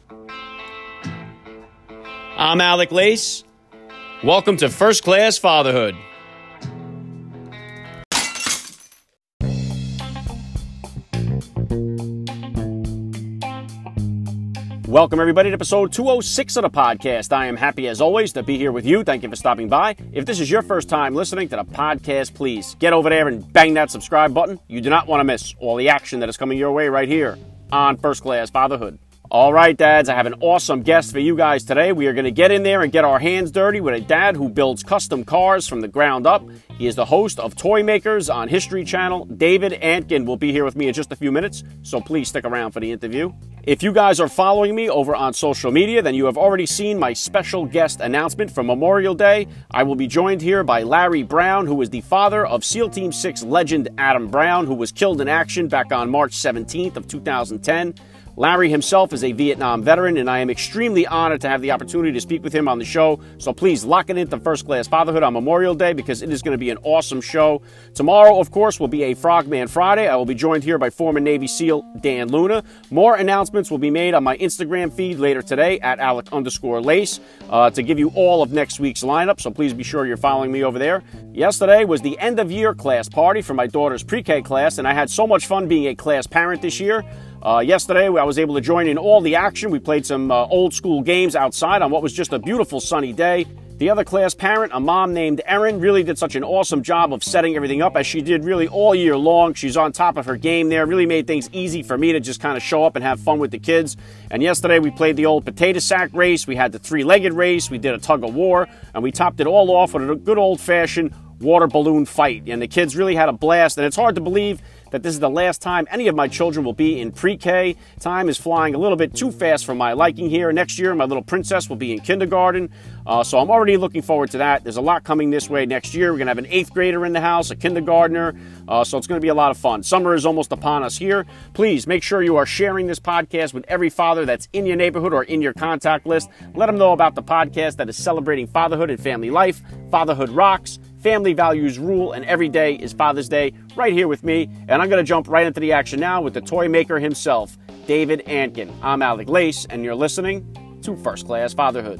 I'm Alec Lace. Welcome to First Class Fatherhood. Welcome, everybody, to episode 206 of the podcast. I am happy, as always, to be here with you. Thank you for stopping by. If this is your first time listening to the podcast, please get over there and bang that subscribe button. You do not want to miss all the action that is coming your way right here on First Class Fatherhood. All right, dads, I have an awesome guest for you guys today. We are going to get in there and get our hands dirty with a dad who builds custom cars from the ground up. He is the host of Toy Makers on History Channel. David Antkin will be here with me in just a few minutes, so please stick around for the interview. If you guys are following me over on social media, then you have already seen my special guest announcement for Memorial Day. I will be joined here by Larry Brown, who is the father of SEAL Team 6 legend Adam Brown, who was killed in action back on March 17th of 2010. Larry himself is a Vietnam veteran, and I am extremely honored to have the opportunity to speak with him on the show. So please lock it into First Class Fatherhood on Memorial Day, because it is going to be an awesome show. Tomorrow, of course, will be a Frogman Friday. I will be joined here by former Navy SEAL Dan Luna. More announcements will be made on my Instagram feed later today at Alec_Lace to give you all of next week's lineup. So please be sure you're following me over there. Yesterday was the end of year class party for my daughter's pre-K class, and I had so much fun being a class parent this year. Yesterday, I was able to join in all the action. We played some old school games outside on what was just a beautiful sunny day. The other class parent, a mom named Erin, really did such an awesome job of setting everything up, as she did really all year long. She's on top of her game there, really made things easy for me to just kind of show up and have fun with the kids. And yesterday, we played the old potato sack race. We had the three-legged race. We did a tug of war, and we topped it all off with a good old-fashioned water balloon fight. And the kids really had a blast, and it's hard to believe that this is the last time any of my children will be in pre-K. Time is flying a little bit too fast for my liking here. Next year, my little princess will be in kindergarten, so I'm already looking forward to that. There's a lot coming this way next year. We're going to have an 8th grader in the house, a kindergartner, so it's going to be a lot of fun. Summer is almost upon us here. Please make sure you are sharing this podcast with every father that's in your neighborhood or in your contact list. Let them know about the podcast that is celebrating fatherhood and family life. Fatherhood rocks. Family values rule, and every day is Father's Day right here with me. And I'm going to jump right into the action now with the toy maker himself, David Antkin. I'm Alec Lace, and you're listening to First Class Fatherhood.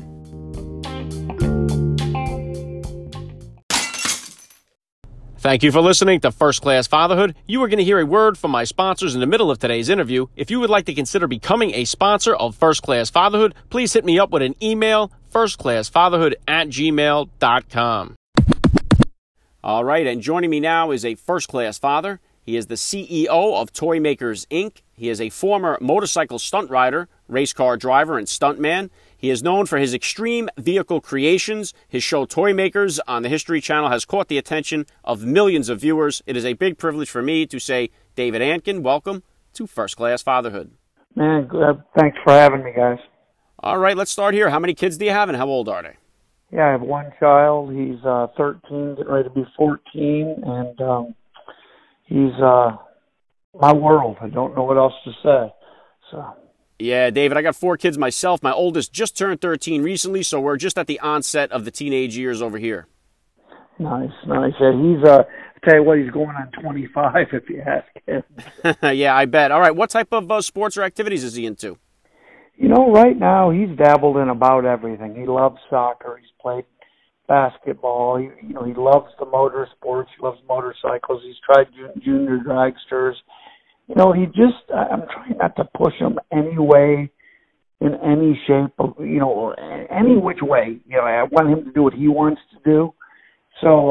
Thank you for listening to First Class Fatherhood. You are going to hear a word from my sponsors in the middle of today's interview. If you would like to consider becoming a sponsor of First Class Fatherhood, please hit me up with an email, firstclassfatherhood@gmail.com. All right, and joining me now is a first-class father. He is the CEO of Toy Makers, Inc. He is a former motorcycle stunt rider, race car driver, and stuntman. He is known for his extreme vehicle creations. His show Toy Makers on the History Channel has caught the attention of millions of viewers. It is a big privilege for me to say, David Antkin, welcome to First Class Fatherhood. Man, thanks for having me, guys. All right, let's start here. How many kids do you have, and how old are they? Yeah, I have one child. He's 13, getting ready to be 14, and he's my world. I don't know what else to say. So. Yeah, David, I got 4 kids myself. My oldest just turned 13 recently, so we're just at the onset of the teenage years over here. Nice. Yeah, he's, I tell you what, he's going on 25 if you ask him. Yeah, I bet. All right, what type of sports or activities is he into? You know, right now he's dabbled in about everything. He loves soccer. He's played basketball. He loves the motorsports. He loves motorcycles. He's tried junior dragsters. You know, I'm trying not to push him any way, in any shape, or any which way. You know, I want him to do what he wants to do. So,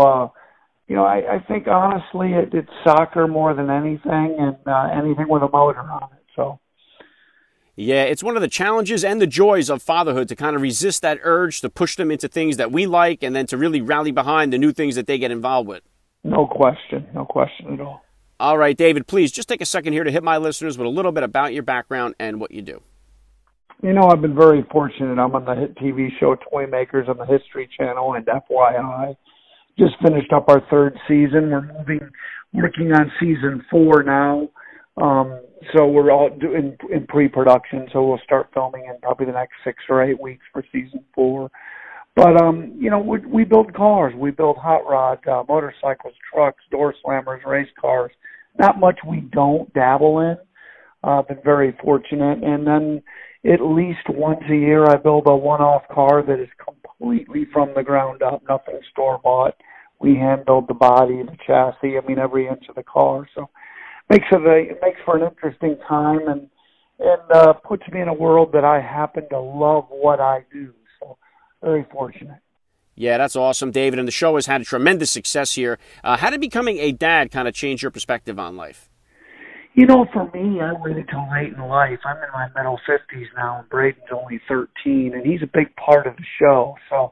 I think honestly it's soccer more than anything, and anything with a motor on it. So. Yeah, it's one of the challenges and the joys of fatherhood to kind of resist that urge to push them into things that we like, and then to really rally behind the new things that they get involved with. No question at all. All right, David, please just take a second here to hit my listeners with a little bit about your background and what you do. You know, I've been very fortunate. I'm on the hit TV show Toy Makers on the History Channel, and FYI, just finished up our 3rd season. We're working on season 4 now. So we're all in pre-production, so we'll start filming in probably the next 6 or 8 weeks for season 4. But, we build cars. We build hot rod, motorcycles, trucks, door slammers, race cars. Not much we don't dabble in. Been very fortunate. And then, at least once a year I build a one-off car that is completely from the ground up, nothing store-bought. We hand-build the body, the chassis, I mean every inch of the car. So it makes for an interesting time and puts me in a world that I happen to love what I do. So very fortunate. Yeah, that's awesome, David. And the show has had a tremendous success here. How did becoming a dad kind of change your perspective on life? You know, for me, I waited till late in life. I'm in my middle 50s now, and Braden's only 13, and he's a big part of the show. So,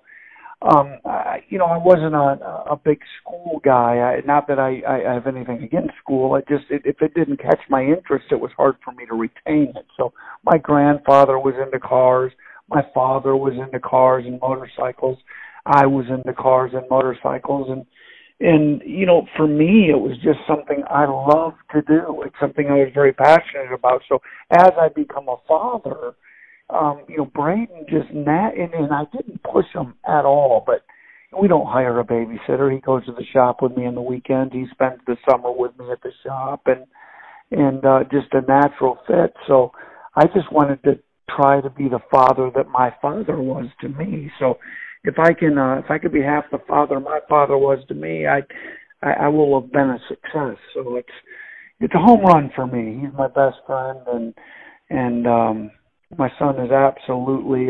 I wasn't a big school guy. Not that I have anything against school. If it didn't catch my interest, it was hard for me to retain it. So my grandfather was into cars. My father was into cars and motorcycles. I was into cars and motorcycles, and for me, it was just something I loved to do. It's something I was very passionate about. So as I become a father, Braden and I didn't push him at all, but we don't hire a babysitter. He goes to the shop with me on the weekend. He spends the summer with me at the shop, and just a natural fit. So I just wanted to try to be the father that my father was to me. So if I could be half the father my father was to me, I will have been a success. So it's a home run for me. He's my best friend, and my son is absolutely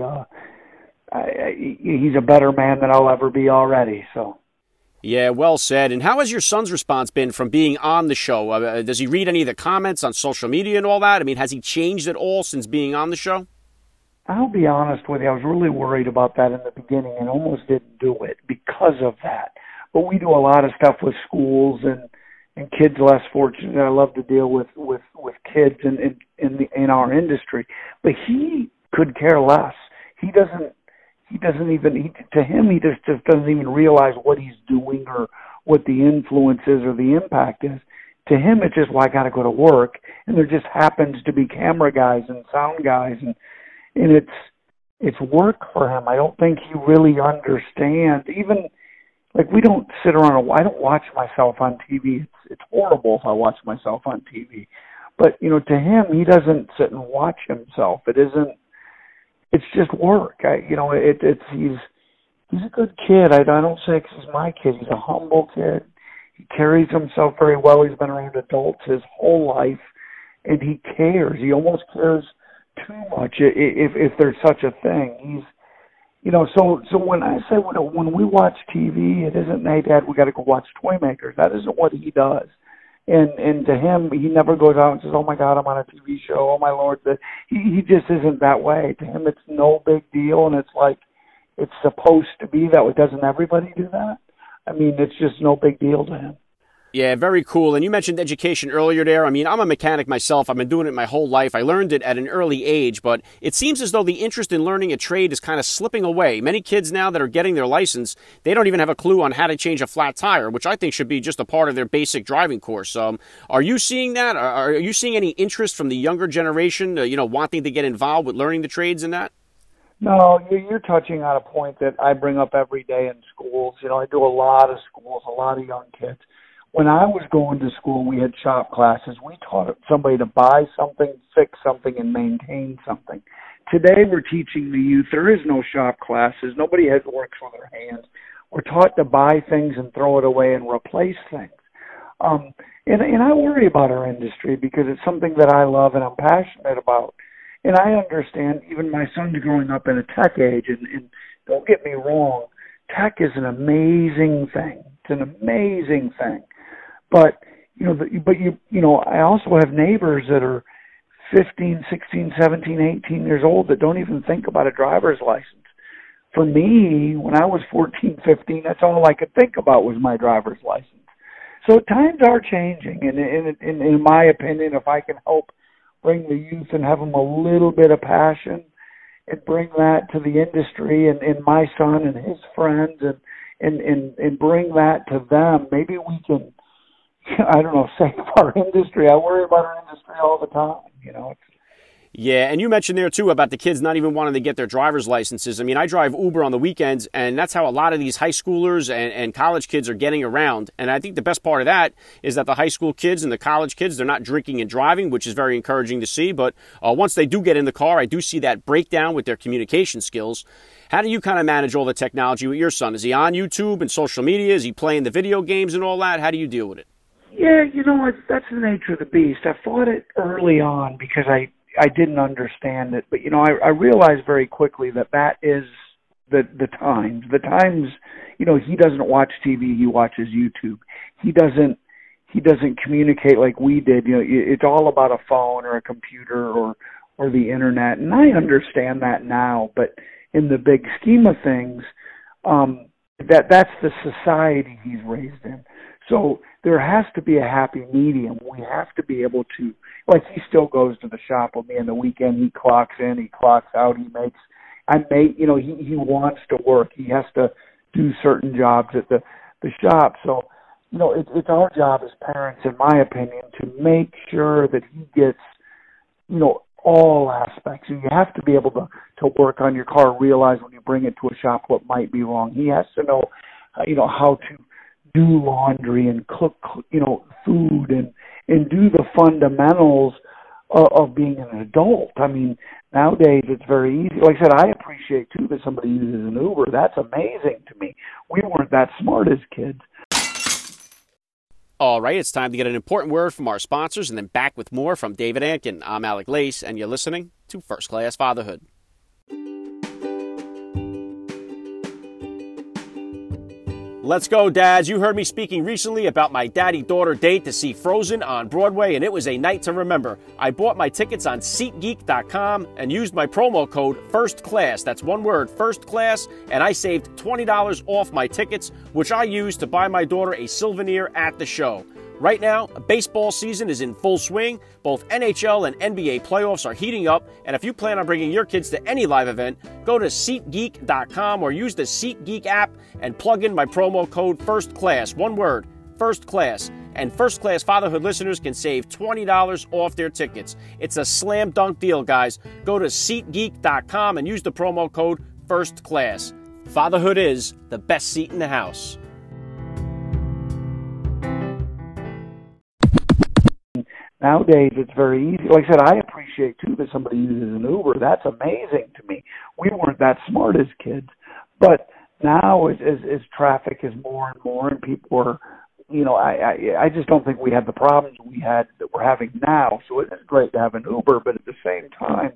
he's a better man than I'll ever be already. So. Yeah, well said. And how has your son's response been from being on the show? Does he read any of the comments on social media and all that? I mean, has he changed at all since being on the show? I'll be honest with you, I was really worried about that in the beginning and almost didn't do it because of that. But we do a lot of stuff with schools and kids less fortunate. I love to deal with kids in our industry. But he could care less. He doesn't even just doesn't even realize what he's doing or what the influence is or the impact is. To him, it's just, well, I got to go to work, and there just happens to be camera guys and sound guys, and it's work for him. I don't think he really understands. Even like we don't sit around. I don't watch myself on TV. It's horrible if I watch myself on TV. But to him, he doesn't sit and watch himself. It isn't. It's just work. He's a good kid. I don't say 'cause he's my kid. He's a humble kid. He carries himself very well. He's been around adults his whole life, and he cares. He almost cares too much, if there's such a thing. He's, so when I say when we watch TV, it isn't, hey, Dad, we got to go watch Toy Makers. That isn't what he does. And to him, he never goes out and says, oh my God, I'm on a TV show. Oh my Lord, he just isn't that way. To him, it's no big deal, and it's like it's supposed to be that way. Doesn't everybody do that? I mean, it's just no big deal to him. Yeah, very cool. And you mentioned education earlier there. I mean, I'm a mechanic myself. I've been doing it my whole life. I learned it at an early age, but it seems as though the interest in learning a trade is kind of slipping away. Many kids now that are getting their license, they don't even have a clue on how to change a flat tire, which I think should be just a part of their basic driving course. Are you seeing that? Are you seeing any interest from the younger generation, wanting to get involved with learning the trades and that? No, you're touching on a point that I bring up every day in schools. I do a lot of schools, a lot of young kids. When I was going to school, we had shop classes. We taught somebody to buy something, fix something, and maintain something. Today, we're teaching the youth. There is no shop classes. Nobody works with their hands. We're taught to buy things and throw it away and replace things. And I worry about our industry because it's something that I love and I'm passionate about. And I understand, even my son's growing up in a tech age, and don't get me wrong, tech is an amazing thing. It's an amazing thing. But, I also have neighbors that are 15, 16, 17, 18 years old that don't even think about a driver's license. For me, when I was 14, 15, that's all I could think about was my driver's license. So times are changing, and in my opinion, if I can help bring the youth and have them a little bit of passion and bring that to the industry and my son and his friends and bring that to them, maybe we can, I don't know, save our industry. I worry about our industry all the time, Yeah, and you mentioned there, too, about the kids not even wanting to get their driver's licenses. I mean, I drive Uber on the weekends, and that's how a lot of these high schoolers and college kids are getting around. And I think the best part of that is that the high school kids and the college kids, they're not drinking and driving, which is very encouraging to see. But once they do get in the car, I do see that breakdown with their communication skills. How do you kind of manage all the technology with your son? Is he on YouTube and social media? Is he playing the video games and all that? How do you deal with it? Yeah, that's the nature of the beast. I fought it early on because I didn't understand it, but I realized very quickly that is the Times. The Times, he doesn't watch TV, he watches YouTube. He doesn't communicate like we did. It's all about a phone or a computer or the internet, and I understand that now, but in the big scheme of things, that's the society he's raised in. So there has to be a happy medium. We have to be able to, like, he still goes to the shop with me on the weekend. He clocks in, he clocks out, he wants to work. He has to do certain jobs at the shop. So, it's our job as parents, in my opinion, to make sure that he gets, all aspects. You have to be able to work on your car, realize when you bring it to a shop what might be wrong. He has to know, how to do laundry and cook, food and do the fundamentals of being an adult. I mean, nowadays it's very easy. Like I said, I appreciate too that somebody uses an Uber. That's amazing to me. We weren't that smart as kids. All right, it's time to get an important word from our sponsors and then back with more from David Antkin. I'm Alec Lace, and you're listening to First Class Fatherhood. Let's go, dads. You heard me speaking recently about my daddy-daughter date to see Frozen on Broadway, and it was a night to remember. I bought my tickets on SeatGeek.com and used my promo code FIRSTCLASS. That's one word, First Class, and I saved $20 off my tickets, which I used to buy my daughter a souvenir at the show. Right now, baseball season is in full swing. Both NHL and NBA playoffs are heating up, and if you plan on bringing your kids to any live event, go to SeatGeek.com or use the SeatGeek app and plug in my promo code FIRSTCLASS. One word, First Class. And First Class Fatherhood listeners can save $20 off their tickets. It's a slam dunk deal, guys. Go to SeatGeek.com and use the promo code First Class. Fatherhood is the best seat in the house. Nowadays, it's very easy. Like I said, I appreciate, too, that somebody uses an Uber. That's amazing to me. We weren't that smart as kids. But now, as traffic is more and more and people are, I just don't think we had the problems that we're having now. So it is great to have an Uber, but at the same time,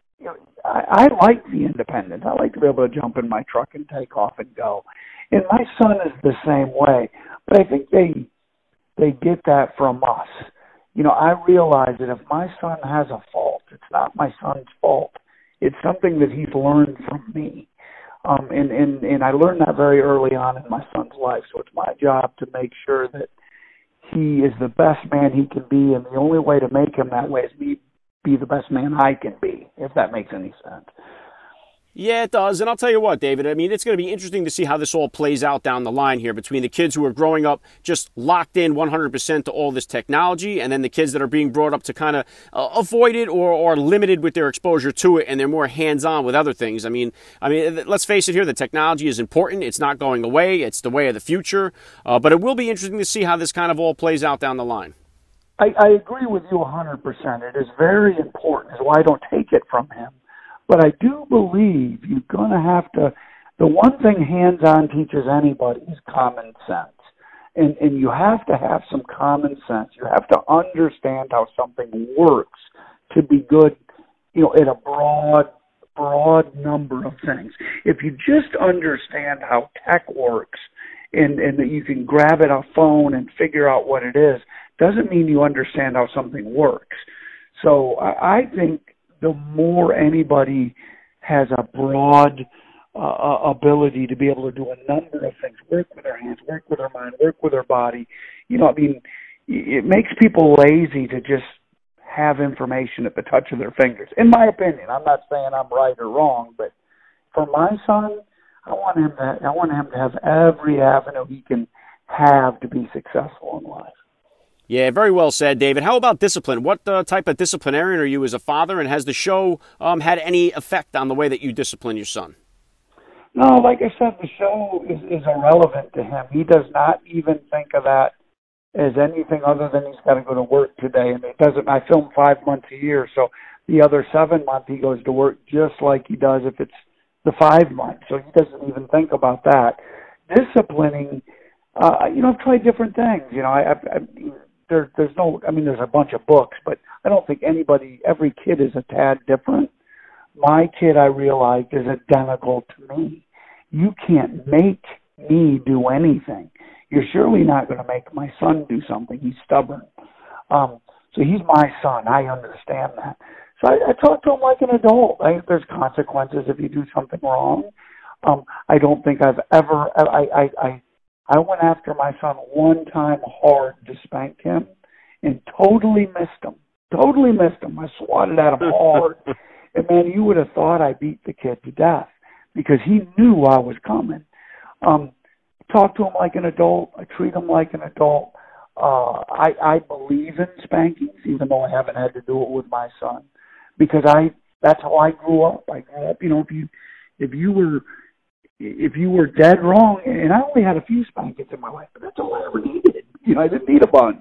I like the independence. I like to be able to jump in my truck and take off and go. And my son is the same way. But I think they get that from us. I realize that if my son has a fault, it's not my son's fault. It's something that he's learned from me. And I learned that very early on in my son's life. So it's my job to make sure that he is the best man he can be. And the only way to make him that way is me be the best man I can be, if that makes any sense. Yeah, it does. And I'll tell you what, David, I mean, it's going to be interesting to see how this all plays out down the line here between the kids who are growing up just locked in 100% to all this technology and then the kids that are being brought up to kind of avoid it or limited with their exposure to it and they're more hands-on with other things. I mean, let's face it here, the technology is important. It's not going away. It's the way of the future. But it will be interesting to see how this kind of all plays out down the line. I agree with you 100%. It is very important. That's why I don't take it from him. But I do believe you're going to have to, the one thing hands-on teaches anybody is common sense. And you have to have some common sense. You have to understand how something works to be good, in a broad number of things. If you just understand how tech works and that you can grab it on a phone and figure out what it is, doesn't mean you understand how something works. So I think the more anybody has a broad ability to be able to do a number of things, work with their hands, work with their mind, work with their body, it makes people lazy to just have information at the touch of their fingers. In my opinion, I'm not saying I'm right or wrong, but for my son, I want him to have every avenue he can have to be successful in life. Yeah, very well said, David. How about discipline? What type of disciplinarian are you as a father, and has the show had any effect on the way that you discipline your son? No, like I said, the show is irrelevant to him. He does not even think of that as anything other than he's got to go to work today. And it doesn't. I film 5 months a year, so the other 7 months he goes to work just like he does if it's the 5 months. So he doesn't even think about that. Disciplining, I've tried different things. There's no. I mean, there's a bunch of books, but I don't think every kid is a tad different. My kid, I realized, is identical to me. You can't make me do anything. You're surely not going to make my son do something. He's stubborn. So he's my son. I understand that. So I talk to him like an adult. There's consequences if you do something wrong. I don't think I've ever. I went after my son one time hard to spank him and totally missed him. Totally missed him. I swatted at him hard. And, man, you would have thought I beat the kid to death because he knew I was coming. Talk to him like an adult. I treat him like an adult. I believe in spankings, even though I haven't had to do it with my son, because that's how I grew up. I grew up, if you were dead wrong, and I only had a few spankings in my life, but that's all I ever needed. I didn't need a bunch.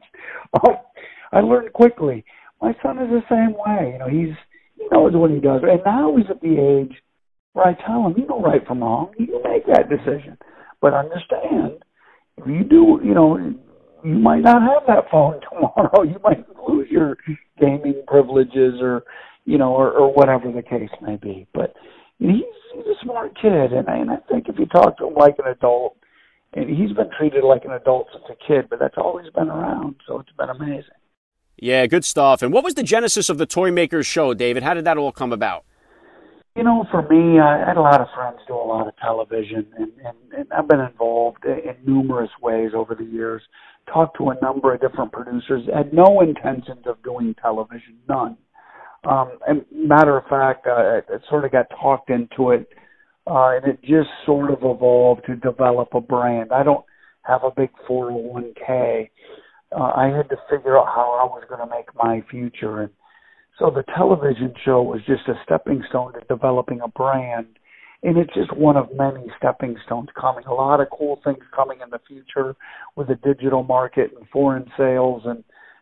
I learned quickly. My son is the same way. He knows what he does, and now he's at the age where I tell him, you know right from wrong. You make that decision, but understand if you do, you might not have that phone tomorrow. You might lose your gaming privileges, or whatever the case may be. But he's a smart kid, and I think if you talk to him like an adult, and he's been treated like an adult since a kid, but that's always been around, so it's been amazing. Yeah, good stuff. And what was the genesis of the Toy Makers show, David? How did that all come about? For me, I had a lot of friends do a lot of television, and I've been involved in numerous ways over the years. Talked to a number of different producers, had no intentions of doing television, none. And matter of fact, I sort of got talked into it, and it just sort of evolved to develop a brand. I don't have a big 401k. I had to figure out how I was going to make my future. And so the television show was just a stepping stone to developing a brand. And it's just one of many stepping stones coming. A lot of cool things coming in the future with the digital market and foreign sales and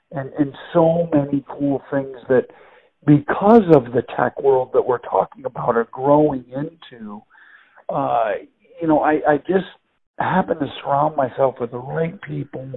so many cool things that, because of the tech world that we're talking about, are growing into. I just happen to surround myself with the right people.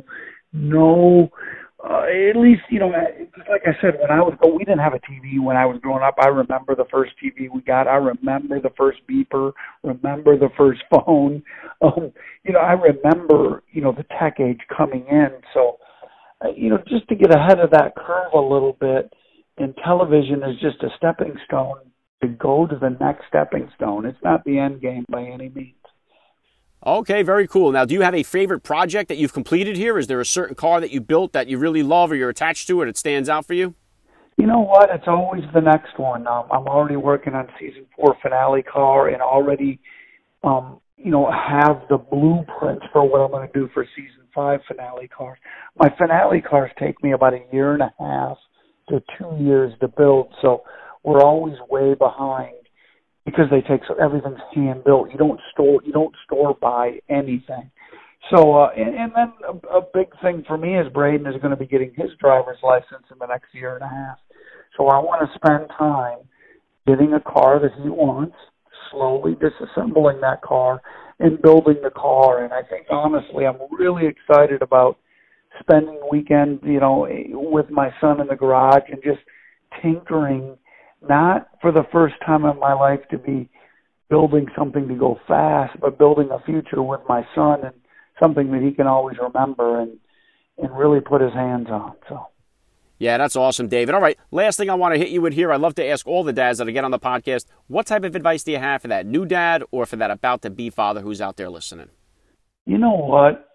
At least, like I said, we didn't have a TV when I was growing up. I remember the first TV we got. I remember the first beeper, remember the first phone. I remember, the tech age coming in. So, just to get ahead of that curve a little bit, and television is just a stepping stone to go to the next stepping stone. It's not the end game by any means. Okay, very cool. Now, do you have a favorite project that you've completed here? Is there a certain car that you built that you really love or you're attached to it, it stands out for you? You know what? It's always the next one. I'm already working on season 4 finale car, and already, have the blueprints for what I'm going to do for season 5 finale cars. My finale cars take me about 1.5 to 2 years to build, so we're always way behind. Because everything's hand built. You don't store buy anything. So and then a big thing for me is Braden is going to be getting his driver's license in the next 1.5 years. So I want to spend time getting a car that he wants, slowly disassembling that car and building the car. And I think honestly, I'm really excited about spending weekend, with my son in the garage and just tinkering. Not for the first time in my life to be building something to go fast, but building a future with my son and something that he can always remember and really put his hands on. So, yeah, that's awesome, David. All right, last thing I want to hit you with here. I'd love to ask all the dads that I get on the podcast, what type of advice do you have for that new dad or for that about-to-be father who's out there listening? You know what?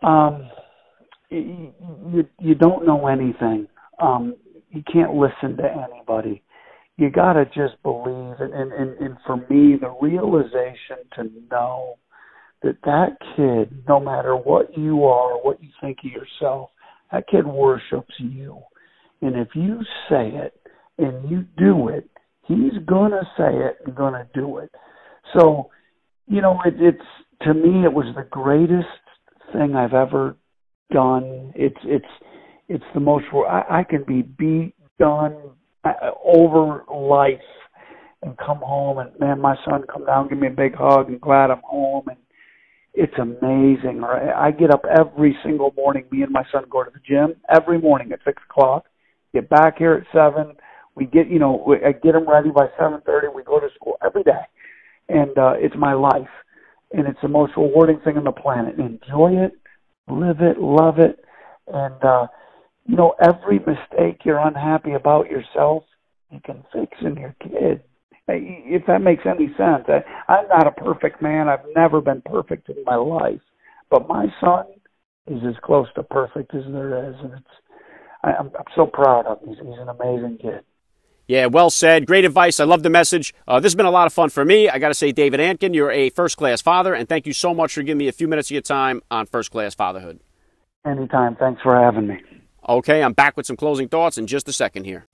You don't know anything. You can't listen to anybody. You got to just believe. And for me, the realization to know that kid, no matter what you are, what you think of yourself, That kid worships you. And if you say it and you do it, he's going to say it and going to do it. So, it's to me, it was the greatest thing I've ever done. It's the most, I can be beat, done, over life and come home and, man, my son come down, give me a big hug and glad I'm home. And it's amazing. I get up every single morning. Me and my son go to the gym every morning at 6 o'clock. Get back here at 7. We get, I get him ready by 7:30. We go to school every day. And it's my life. And it's the most rewarding thing on the planet. Enjoy it, live it, love it. And, every mistake you're unhappy about yourself, you can fix in your kid. If that makes any sense. I'm not a perfect man. I've never been perfect in my life. But my son is as close to perfect as there is. And I'm so proud of him. He's an amazing kid. Yeah, well said. Great advice. I love the message. This has been a lot of fun for me. I got to say, David Antkin, you're a first-class father, and thank you so much for giving me a few minutes of your time on first-class fatherhood. Anytime. Thanks for having me. Okay, I'm back with some closing thoughts in just a second here.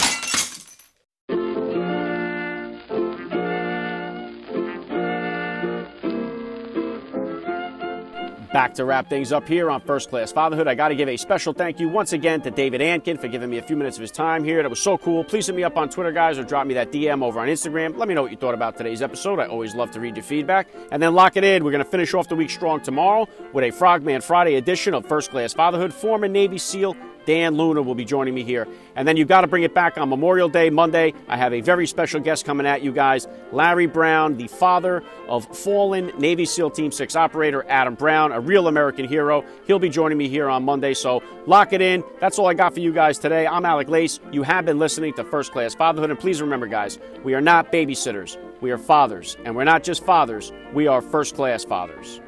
Back to wrap things up here on First Class Fatherhood. I got to give a special thank you once again to David Antkin for giving me a few minutes of his time here. That was so cool. Please hit me up on Twitter, guys, or drop me that DM over on Instagram. Let me know what you thought about today's episode. I always love to read your feedback. And then lock it in. We're going to finish off the week strong tomorrow with a Frogman Friday edition of First Class Fatherhood. Former Navy SEAL Dan Luna will be joining me here. And then you've got to bring it back on Memorial Day, Monday. I have a very special guest coming at you guys. Larry Brown, the father of fallen Navy SEAL Team 6 operator Adam Brown, a real American hero. He'll be joining me here on Monday, so lock it in. That's all I got for you guys today. I'm Alec Lace. You have been listening to First Class Fatherhood. And please remember, guys, we are not babysitters. We are fathers. And we're not just fathers. We are first-class fathers.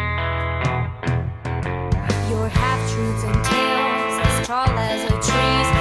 Your half-truths and tales as tall as a tree.